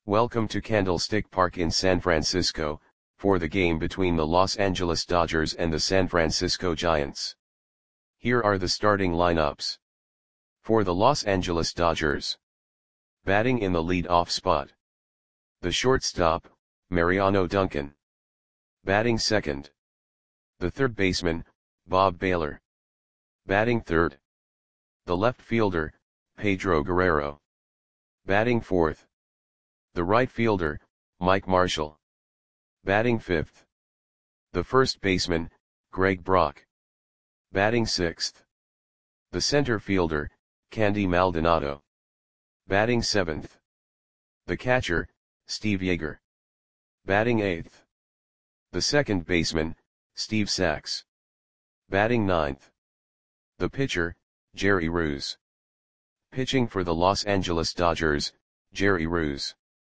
Welcome to Candlestick Park in San Francisco, for the game between the Los Angeles Dodgers and the San Francisco Giants. Here are the starting lineups. For the Los Angeles Dodgers. Batting in the lead-off spot. The shortstop, Mariano Duncan. Batting second. The third baseman, Bob Baylor. Batting third. The left fielder, Pedro Guerrero. Batting fourth. The right fielder, Mike Marshall. Batting fifth. The first baseman, Greg Brock. Batting sixth. The center fielder, Candy Maldonado. Batting seventh. The catcher, Steve Yeager. Batting eighth. The second baseman, Steve Sax. Batting ninth. The pitcher, Jerry Ruse. Pitching for the Los Angeles Dodgers, Jerry Ruse.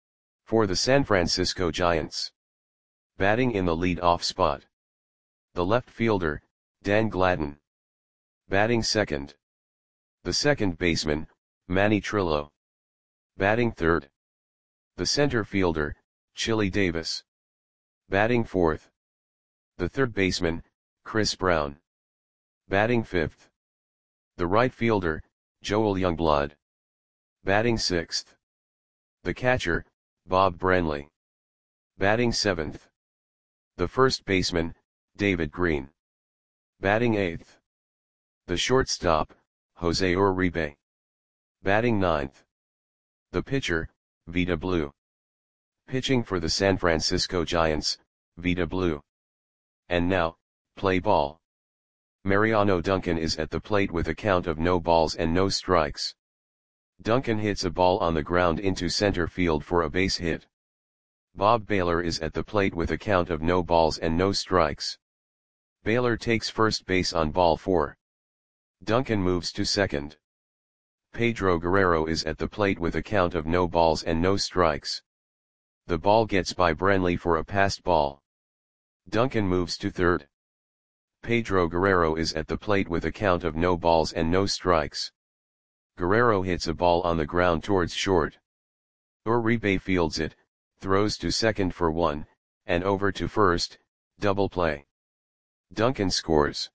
For the San Francisco Giants. Batting in the lead-off spot. The left fielder, Dan Gladden. Batting second. The second baseman, Manny Trillo. Batting third. The center fielder, Chili Davis. Batting fourth. The third baseman, Chris Brown. Batting fifth. The right fielder, Joel Youngblood. Batting sixth. The catcher, Bob Brantley. Batting seventh. The first baseman, David Green. Batting eighth. The shortstop, Jose Uribe. Batting ninth. The pitcher, Vida Blue. Pitching for the San Francisco Giants, Vida Blue. And now, play ball. Mariano Duncan is at the plate with a count of no balls and no strikes. Duncan hits a ball on the ground into center field for a base hit. Bob Baylor is at the plate with a count of no balls and no strikes. Baylor takes first base on ball 4. Duncan moves to second. Pedro Guerrero is at the plate with a count of no balls and no strikes. The ball gets by Brantley for a passed ball. Duncan moves to third. Pedro Guerrero is at the plate with a count of no balls and no strikes. Guerrero hits a ball on the ground towards short. Uribe fields it, throws to second for 1, and over to first, double play. Duncan scores.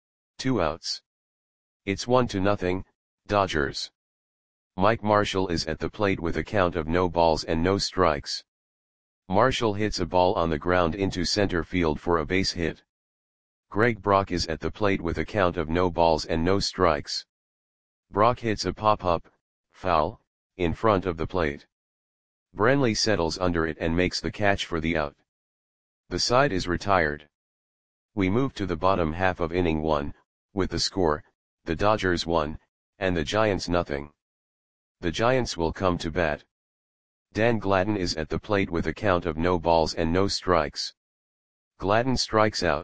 2 outs. It's 1-0, Dodgers. Mike Marshall is at the plate with a count of no balls and no strikes. Marshall hits a ball on the ground into center field for a base hit. Greg Brock is at the plate with a count of no balls and no strikes. Brock hits a pop-up, foul, in front of the plate. Brantley settles under it and makes the catch for the out. The side is retired. We move to the bottom half of inning 1, with the score, the Dodgers 1, and the Giants 0. The Giants will come to bat. Dan Gladden is at the plate with a count of no balls and no strikes. Gladden strikes out.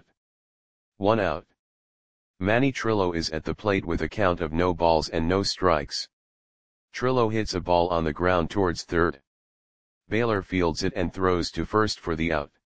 1 out. Manny Trillo is at the plate with a count of no balls and no strikes. Trillo hits a ball on the ground towards third. Baylor fields it and throws to first for the out.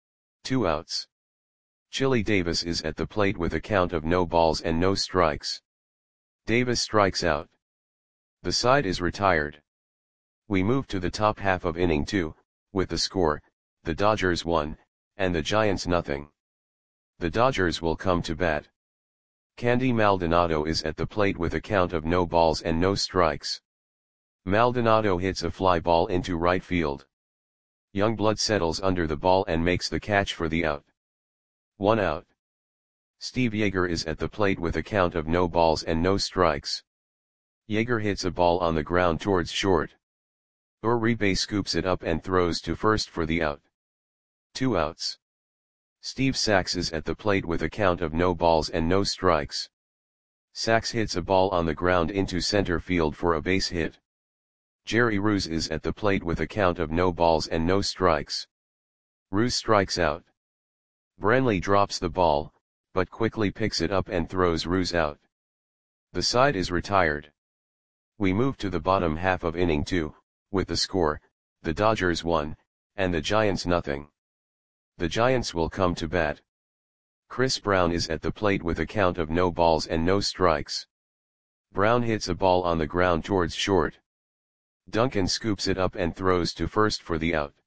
2 outs. Chili Davis is at the plate with a count of no balls and no strikes. Davis strikes out. The side is retired. We move to the top half of inning 2, with the score, the Dodgers 1, and the Giants 0. The Dodgers will come to bat. Candy Maldonado is at the plate with a count of no balls and no strikes. Maldonado hits a fly ball into right field. Youngblood settles under the ball and makes the catch for the out. 1 out. Steve Yeager is at the plate with a count of no balls and no strikes. Yeager hits a ball on the ground towards short. Uribe scoops it up and throws to first for the out. 2 outs. Steve Sax is at the plate with a count of no balls and no strikes. Sax hits a ball on the ground into center field for a base hit. Jerry Ruse is at the plate with a count of no balls and no strikes. Ruse strikes out. Brantley drops the ball, but quickly picks it up and throws Ruse out. The side is retired. We move to the bottom half of inning 2, with the score, the Dodgers 1, and the Giants 0. The Giants will come to bat. Chris Brown is at the plate with a count of no balls and no strikes. Brown hits a ball on the ground towards short. Duncan scoops it up and throws to first for the out.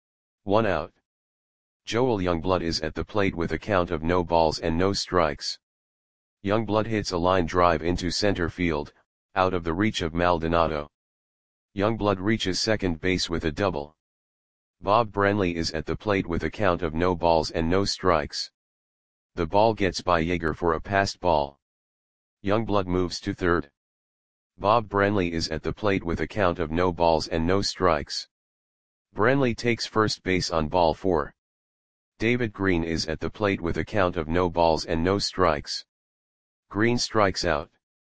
1 out. Joel Youngblood is at the plate with a count of no balls and no strikes. Youngblood hits a line drive into center field, out of the reach of Maldonado. Youngblood reaches second base with a double. Bob Branley is at the plate with a count of no balls and no strikes. The ball gets by Yeager for a passed ball. Youngblood moves to third. Bob Branley is at the plate with a count of no balls and no strikes. Branley takes first base on ball 4. David Green is at the plate with a count of no balls and no strikes. Green strikes out.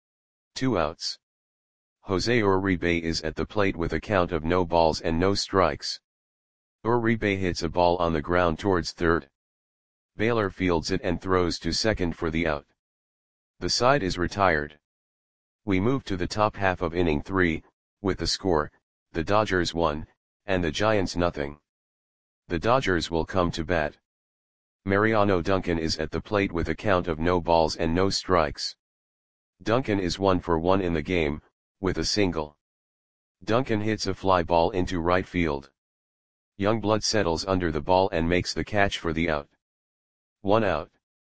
2 outs. Jose Uribe is at the plate with a count of no balls and no strikes. Uribe hits a ball on the ground towards third. Baylor fields it and throws to second for the out. The side is retired. We move to the top half of inning 3, with the score, the Dodgers 1, and the Giants nothing. The Dodgers will come to bat. Mariano Duncan is at the plate with a count of no balls and no strikes. Duncan is 1 for 1 in the game, with a single. Duncan hits a fly ball into right field. Youngblood settles under the ball and makes the catch for the out. 1 out.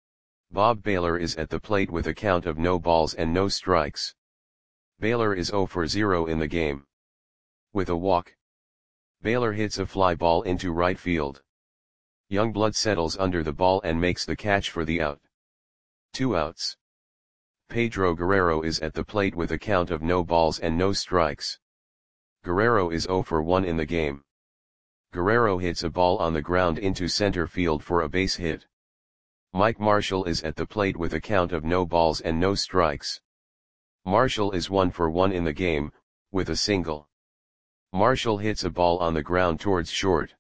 Bob Baylor is at the plate with a count of no balls and no strikes. Baylor is 0 for 0 in the game. With a walk. Baylor hits a fly ball into right field. Youngblood settles under the ball and makes the catch for the out. 2 outs. Pedro Guerrero is at the plate with a count of no balls and no strikes. Guerrero is 0 for 1 in the game. Guerrero hits a ball on the ground into center field for a base hit. Mike Marshall is at the plate with a count of no balls and no strikes. Marshall is 1 for 1 in the game, with a single. Marshall hits a ball on the ground towards short.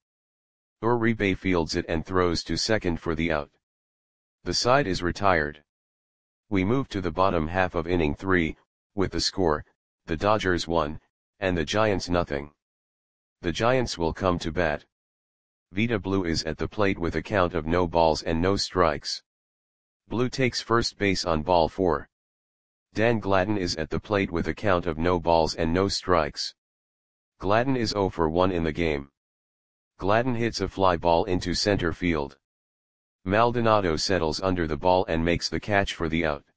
Uribe fields it and throws to second for the out. The side is retired. We move to the bottom half of inning 3, with the score, the Dodgers 1, and the Giants nothing. The Giants will come to bat. Vita Blue is at the plate with a count of no balls and no strikes. Blue takes first base on ball 4. Dan Gladden is at the plate with a count of no balls and no strikes. Gladden is 0 for 1 in the game. Gladden hits a fly ball into center field. Maldonado settles under the ball and makes the catch for the out.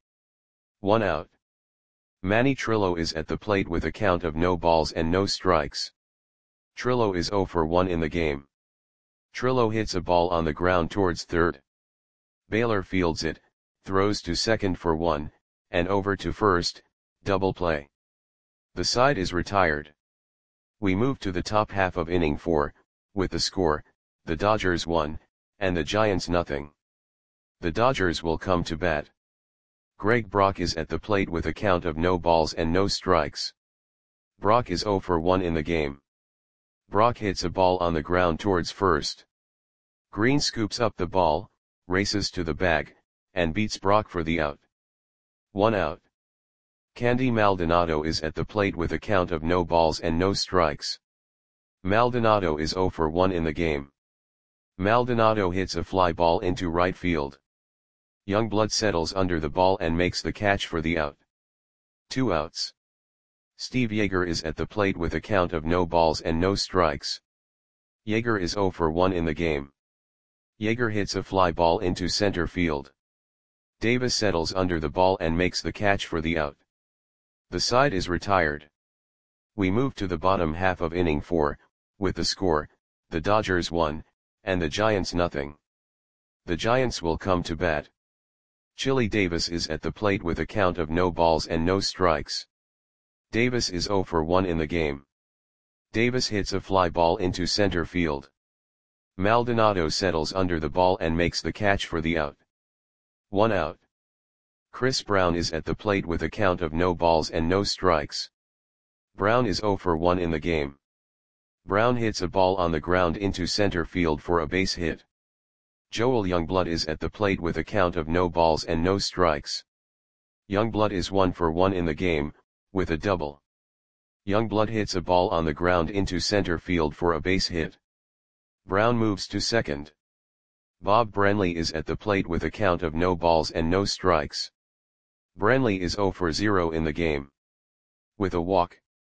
1 out. Manny Trillo is at the plate with a count of no balls and no strikes. Trillo is 0 for 1 in the game. Trillo hits a ball on the ground towards third. Baylor fields it, throws to second for 1, and over to first, double play. The side is retired. We move to the top half of inning 4, with the score, the Dodgers 1, and the Giants nothing. The Dodgers will come to bat. Greg Brock is at the plate with a count of no balls and no strikes. Brock is 0 for 1 in the game. Brock hits a ball on the ground towards first. Green scoops up the ball, races to the bag, and beats Brock for the out. 1 out. Candy Maldonado is at the plate with a count of no balls and no strikes. Maldonado is 0 for 1 in the game. Maldonado hits a fly ball into right field. Youngblood settles under the ball and makes the catch for the out. 2 outs. Steve Yeager is at the plate with a count of no balls and no strikes. Yeager is 0 for 1 in the game. Yeager hits a fly ball into center field. Davis settles under the ball and makes the catch for the out. The side is retired. We move to the bottom half of inning 4, with the score, the Dodgers 1, and the Giants nothing. The Giants will come to bat. Chili Davis is at the plate with a count of no balls and no strikes. Davis is 0 for 1 in the game. Davis hits a fly ball into center field. Maldonado settles under the ball and makes the catch for the out. 1 out. Chris Brown is at the plate with a count of no balls and no strikes. Brown is 0 for 1 in the game. Brown hits a ball on the ground into center field for a base hit. Joel Youngblood is at the plate with a count of no balls and no strikes. Youngblood is 1 for 1 in the game, with a double. Youngblood hits a ball on the ground into center field for a base hit. Brown moves to second. Bob Branley is at the plate with a count of no balls and no strikes. Branley is 0 for 0 in the game. With a walk.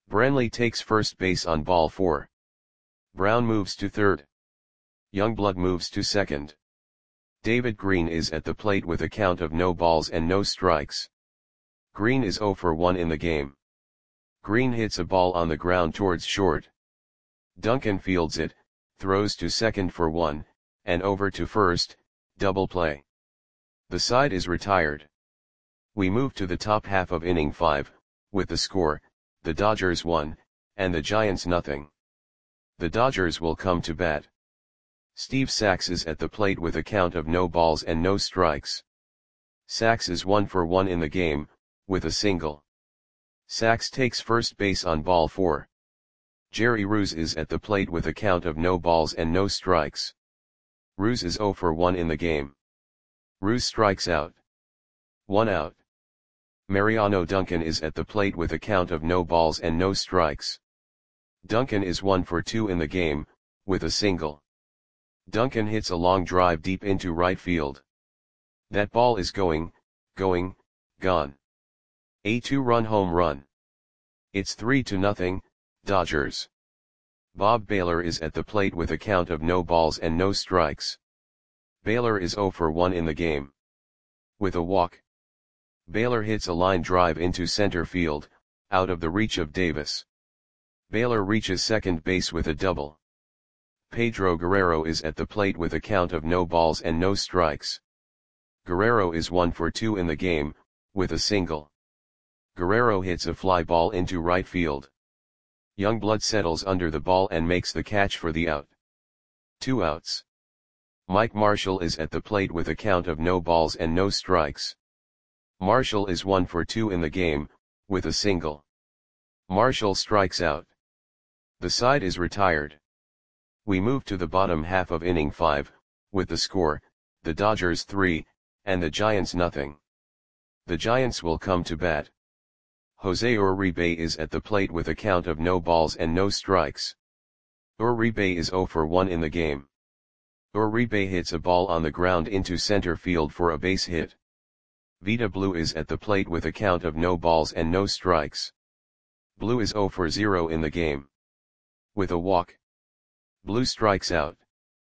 Brantley takes first base on ball 4. Brown moves to third. Youngblood moves to second. David Green is at the plate with a count of no balls and no strikes. Green is 0 for 1 in the game. Green hits a ball on the ground towards short. Duncan fields it, throws to second for 1, and over to first, double play. The side is retired. We move to the top half of inning 5, with the score, the Dodgers 1, and the Giants nothing. The Dodgers will come to bat. Steve Sax is at the plate with a count of no balls and no strikes. Sax is 1 for 1 in the game, with a single. Sax takes first base on ball 4. Jerry Ruse is at the plate with a count of no balls and no strikes. Ruse is 0 for 1 in the game. Ruse strikes out. 1 out. Mariano Duncan is at the plate with a count of no balls and no strikes. Duncan is 1 for 2 in the game, with a single. Duncan hits a long drive deep into right field. That ball is going, gone. A 2-run home run. It's 3-0, Dodgers. Bob Baylor is at the plate with a count of no balls and no strikes. Baylor is 0 for 1 in the game. With a walk. Baylor hits a line drive into center field, out of the reach of Davis. Baylor reaches second base with a double. Pedro Guerrero is at the plate with a count of no balls and no strikes. Guerrero is 1 for 2 in the game, with a single. Guerrero hits a fly ball into right field. Youngblood settles under the ball and makes the catch for the out. 2 outs. Mike Marshall is at the plate with a count of no balls and no strikes. Marshall is 1 for 2 in the game, with a single. Marshall strikes out. The side is retired. We move to the bottom half of inning 5, with the score, the Dodgers 3, and the Giants nothing. The Giants will come to bat. Jose Uribe is at the plate with a count of no balls and no strikes. Uribe is 0 for 1 in the game. Uribe hits a ball on the ground into center field for a base hit. Vida Blue is at the plate with a count of no balls and no strikes. Blue is 0 for 0 in the game. With a walk. Blue strikes out.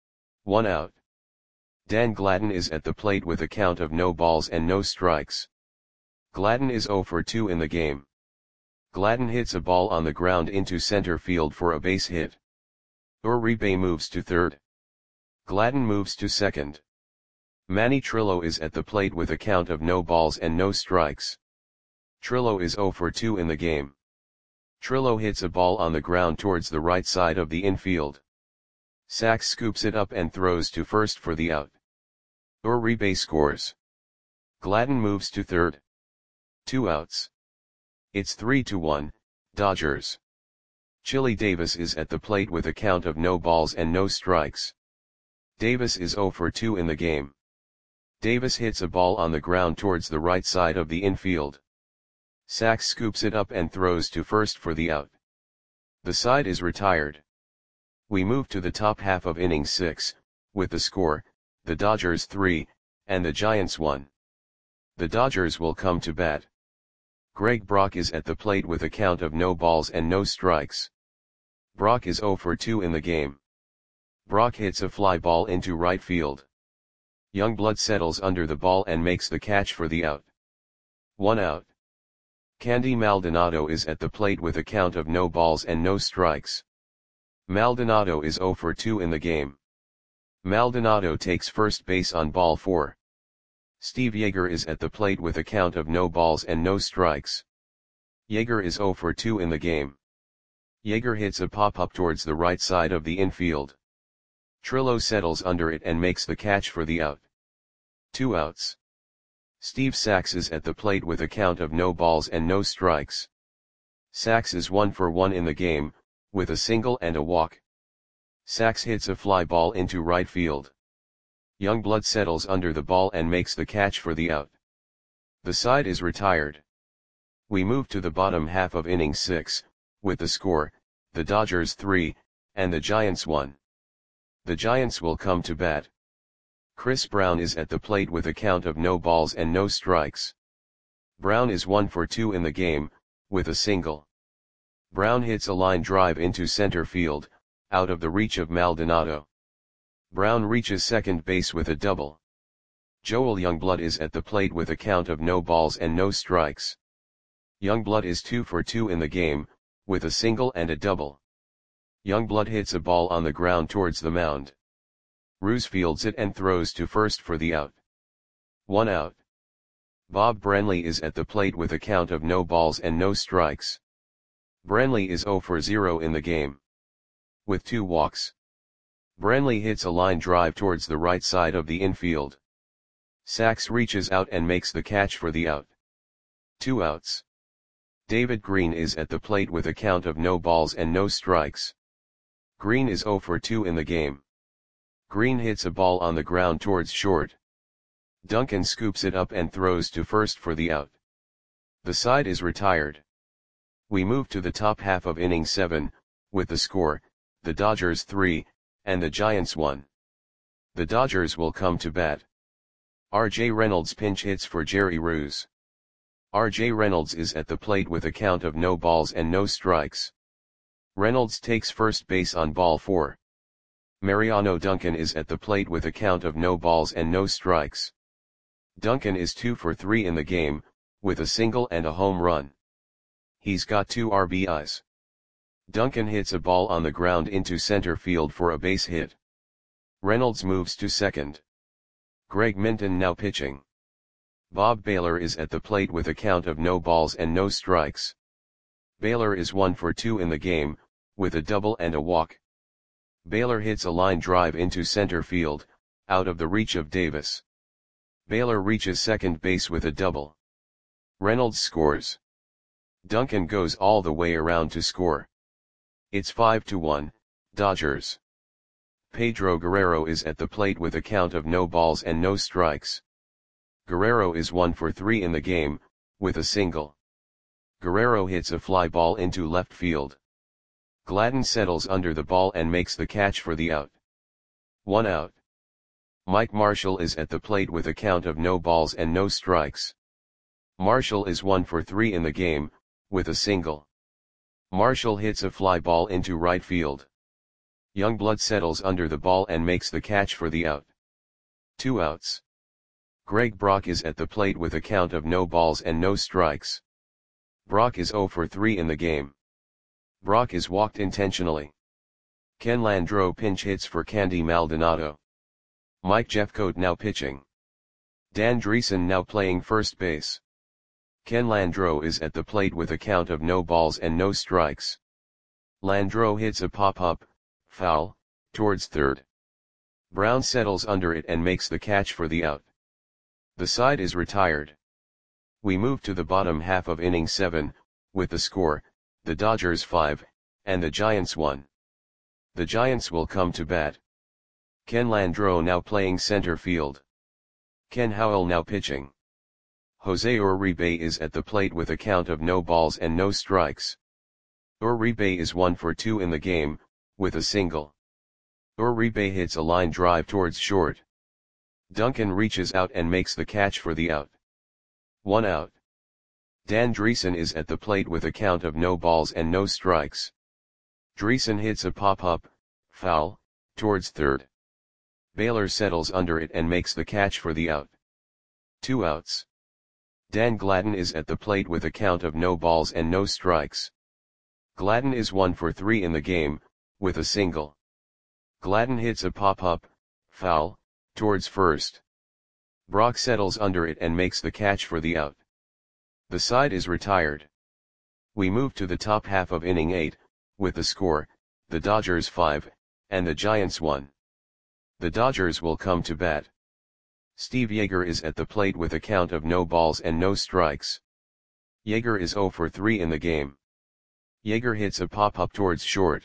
1 out. Dan Gladden is at the plate with a count of no balls and no strikes. Gladden is 0 for 2 in the game. Gladden hits a ball on the ground into center field for a base hit. Uribe moves to third. Gladden moves to second. Manny Trillo is at the plate with a count of no balls and no strikes. Trillo is 0 for 2 in the game. Trillo hits a ball on the ground towards the right side of the infield. Sax scoops it up and throws to first for the out. Uribe scores. Gladden moves to third. 2 outs. It's 3-1, Dodgers. Chili Davis is at the plate with a count of no balls and no strikes. Davis is 0 for 2 in the game. Davis hits a ball on the ground towards the right side of the infield. Sax scoops it up and throws to first for the out. The side is retired. We move to the top half of inning 6, with the score, the Dodgers 3, and the Giants 1. The Dodgers will come to bat. Greg Brock is at the plate with a count of no balls and no strikes. Brock is 0 for 2 in the game. Brock hits a fly ball into right field. Youngblood settles under the ball and makes the catch for the out. 1 out. Candy Maldonado is at the plate with a count of no balls and no strikes. Maldonado is 0 for 2 in the game. Maldonado takes first base on ball 4. Steve Yeager is at the plate with a count of no balls and no strikes. Yeager is 0 for 2 in the game. Yeager hits a pop-up towards the right side of the infield. Trillo settles under it and makes the catch for the out. 2 outs. Steve Sax is at the plate with a count of no balls and no strikes. Sax is 1 for 1 in the game, with a single and a walk. Sax hits a fly ball into right field. Youngblood settles under the ball and makes the catch for the out. The side is retired. We move to the bottom half of inning 6, with the score, the Dodgers 3, and the Giants 1. The Giants will come to bat. Chris Brown is at the plate with a count of no balls and no strikes. Brown is 1 for 2 in the game, with a single. Brown hits a line drive into center field, out of the reach of Maldonado. Brown reaches second base with a double. Joel Youngblood is at the plate with a count of no balls and no strikes. Youngblood is 2 for 2 in the game, with a single and a double. Youngblood hits a ball on the ground towards the mound. Ruse fields it and throws to first for the out. 1 out. Bob Branley is at the plate with a count of no balls and no strikes. Branley is 0 for 0 in the game, with 2 walks. Branley hits a line drive towards the right side of the infield. Sachs reaches out and makes the catch for the out. 2 outs. David Green is at the plate with a count of no balls and no strikes. Green is 0 for 2 in the game. Green hits a ball on the ground towards short. Duncan scoops it up and throws to first for the out. The side is retired. We move to the top half of inning 7, with the score, the Dodgers 3, and the Giants 1. The Dodgers will come to bat. R.J. Reynolds pinch hits for Jerry Ruse. R.J. Reynolds is at the plate with a count of no balls and no strikes. Reynolds takes first base on ball 4. Mariano Duncan is at the plate with a count of no balls and no strikes. Duncan is 2 for 3 in the game, with a single and a home run. He's got 2 RBIs. Duncan hits a ball on the ground into center field for a base hit. Reynolds moves to second. Greg Minton now pitching. Bob Baylor is at the plate with a count of no balls and no strikes. Baylor is 1 for 2 in the game, with a double and a walk. Baylor hits a line drive into center field, out of the reach of Davis. Baylor reaches second base with a double. Reynolds scores. Duncan goes all the way around to score. It's 5-1, Dodgers. Pedro Guerrero is at the plate with a count of no balls and no strikes. Guerrero is 1 for 3 in the game, with a single. Guerrero hits a fly ball into left field. Gladden settles under the ball and makes the catch for the out. 1 out. Mike Marshall is at the plate with a count of no balls and no strikes. Marshall is 1 for 3 in the game, with a single. Marshall hits a fly ball into right field. Youngblood settles under the ball and makes the catch for the out. 2 outs. Greg Brock is at the plate with a count of no balls and no strikes. Brock is 0 for 3 in the game. Brock is walked intentionally. Ken Landreau pinch hits for Candy Maldonado. Mike Jeffcoat now pitching. Dan Dreesen now playing first base. Ken Landreau is at the plate with a count of no balls and no strikes. Landreau hits a pop-up, foul, towards third. Brown settles under it and makes the catch for the out. The side is retired. We move to the bottom half of inning 7, with the score, the Dodgers 5, and the Giants 1. The Giants will come to bat. Ken Landreau now playing center field. Ken Howell now pitching. Jose Uribe is at the plate with a count of no balls and no strikes. Uribe is 1 for 2 in the game, with a single. Uribe hits a line drive towards short. Duncan reaches out and makes the catch for the out. 1 out. Dan Dreesen is at the plate with a count of no balls and no strikes. Dreesen hits a pop-up, foul, towards third. Baylor settles under it and makes the catch for the out. 2 outs. Dan Gladden is at the plate with a count of no balls and no strikes. Gladden is 1 for 3 in the game, with a single. Gladden hits a pop-up, foul, towards first. Brock settles under it and makes the catch for the out. The side is retired. We move to the top half of inning 8, with the score, the Dodgers 5, and the Giants 1. The Dodgers will come to bat. Steve Yeager is at the plate with a count of no balls and no strikes. Yeager is 0 for 3 in the game. Yeager hits a pop-up towards short.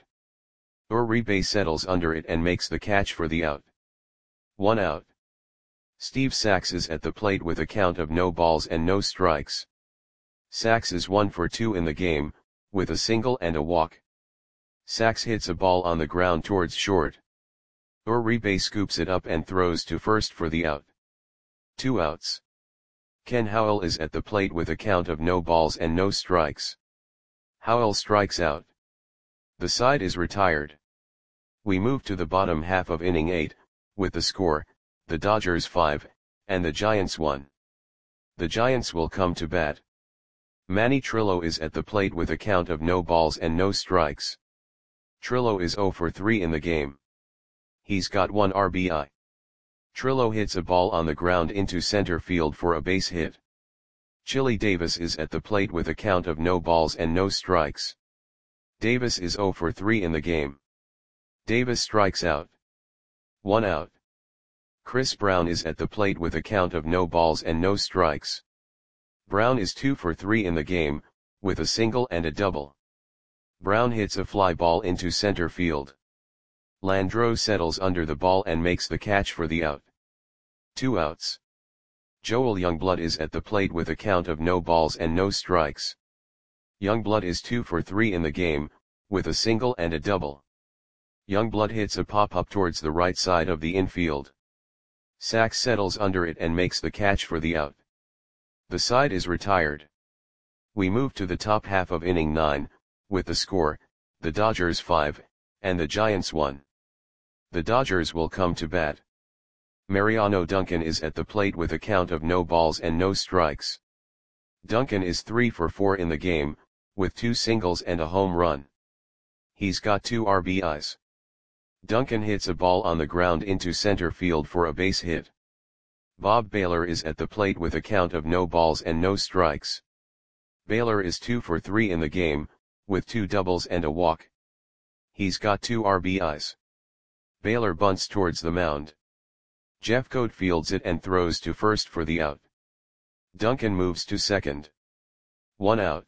Uribe settles under it and makes the catch for the out. 1 out. Steve Sachs is at the plate with a count of no balls and no strikes. Sachs is 1 for 2 in the game, with a single and a walk. Sachs hits a ball on the ground towards short. Uribe scoops it up and throws to first for the out. 2 outs. Ken Howell is at the plate with a count of no balls and no strikes. Howell strikes out. The side is retired. We move to the bottom half of inning 8, with the score, the Dodgers 5, and the Giants 1. The Giants will come to bat. Manny Trillo is at the plate with a count of no balls and no strikes. Trillo is 0 for 3 in the game. He's got 1 RBI. Trillo hits a ball on the ground into center field for a base hit. Chili Davis is at the plate with a count of no balls and no strikes. Davis is 0 for 3 in the game. Davis strikes out. 1 out. Chris Brown is at the plate with a count of no balls and no strikes. Brown is 2 for 3 in the game, with a single and a double. Brown hits a fly ball into center field. Landreau settles under the ball and makes the catch for the out. 2 outs. Joel Youngblood is at the plate with a count of no balls and no strikes. Youngblood is 2 for 3 in the game, with a single and a double. Youngblood hits a pop-up towards the right side of the infield. Sachs settles under it and makes the catch for the out. The side is retired. We move to the top half of inning 9, with the score, the Dodgers 5, and the Giants 1. The Dodgers will come to bat. Mariano Duncan is at the plate with a count of no balls and no strikes. Duncan is 3 for 4 in the game, with 2 singles and a home run. He's got 2 RBIs. Duncan hits a ball on the ground into center field for a base hit. Bob Baylor is at the plate with a count of no balls and no strikes. Baylor is 2 for 3 in the game, with 2 doubles and a walk. He's got 2 RBIs. Baylor bunts towards the mound. Jeffcoat fields it and throws to first for the out. Duncan moves to second. 1 out.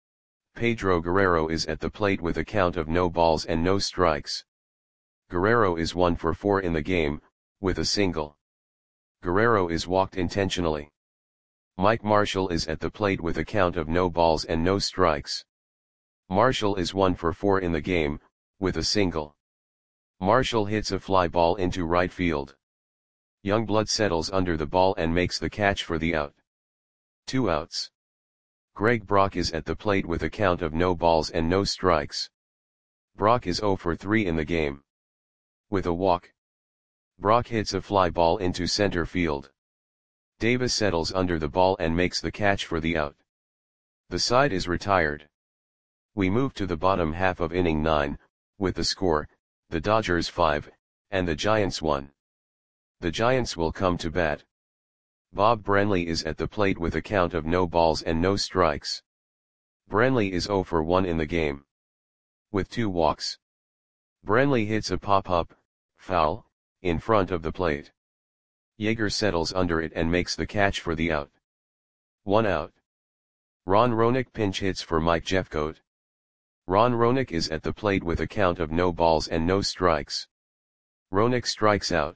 Pedro Guerrero is at the plate with a count of no balls and no strikes. Guerrero is 1 for 4 in the game, with a single. Guerrero is walked intentionally. Mike Marshall is at the plate with a count of no balls and no strikes. Marshall is 1 for 4 in the game, with a single. Marshall hits a fly ball into right field. Youngblood settles under the ball and makes the catch for the out. 2 outs. Greg Brock is at the plate with a count of no balls and no strikes. Brock is 0 for 3 in the game. With a walk. Brock hits a fly ball into center field. Davis settles under the ball and makes the catch for the out. The side is retired. We move to the bottom half of inning 9, with the score, the Dodgers 5, and the Giants 1. The Giants will come to bat. Bob Brenly is at the plate with a count of no balls and no strikes. Brenly is 0 for 1 in the game. With 2 walks. Brenly hits a pop-up, foul, in front of the plate. Yeager settles under it and makes the catch for the out. 1 out. Ron Roenick pinch hits for Mike Jeffcoat. Ron Roenick is at the plate with a count of no balls and no strikes. Roenick strikes out.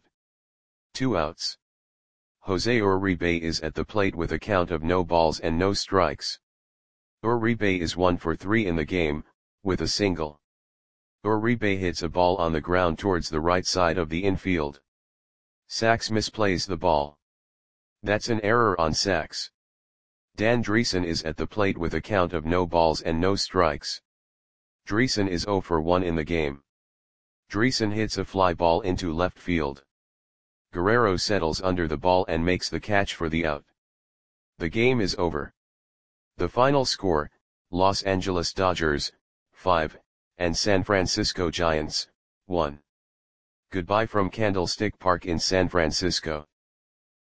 2 outs. Jose Uribe is at the plate with a count of no balls and no strikes. Uribe is 1 for 3 in the game, with a single. Uribe hits a ball on the ground towards the right side of the infield. Sachs misplays the ball. That's an error on Sachs. Dan Dreesen is at the plate with a count of no balls and no strikes. Dreesen is 0 for 1 in the game. Dreesen hits a fly ball into left field. Guerrero settles under the ball and makes the catch for the out. The game is over. The final score, Los Angeles Dodgers, 5, and San Francisco Giants, 1. Goodbye from Candlestick Park in San Francisco.